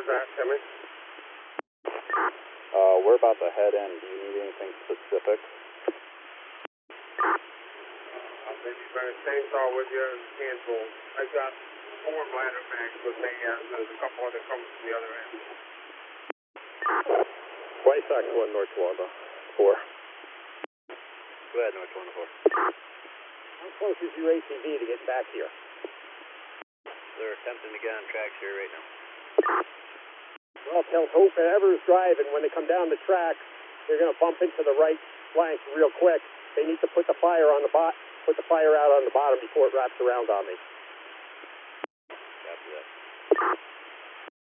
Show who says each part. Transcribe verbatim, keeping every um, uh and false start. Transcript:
Speaker 1: was that, Timmy?
Speaker 2: Uh, we're about to head in. Do you need anything specific?
Speaker 1: Uh, maybe bring a chainsaw with you and hand tool. I got four ladder bags with me, and there's a couple other coming from the other end.
Speaker 2: White Sox one, North Wanda. Four.
Speaker 3: Go ahead, North one four.
Speaker 2: How close is your A T V to get back here?
Speaker 3: They're attempting to get on tracks here right now.
Speaker 2: Well, tell whoever's driving, when they come down the track, they're going to bump into the right flank real quick. They need to put the fire on the bot, put the fire out on the bottom before it wraps around on me.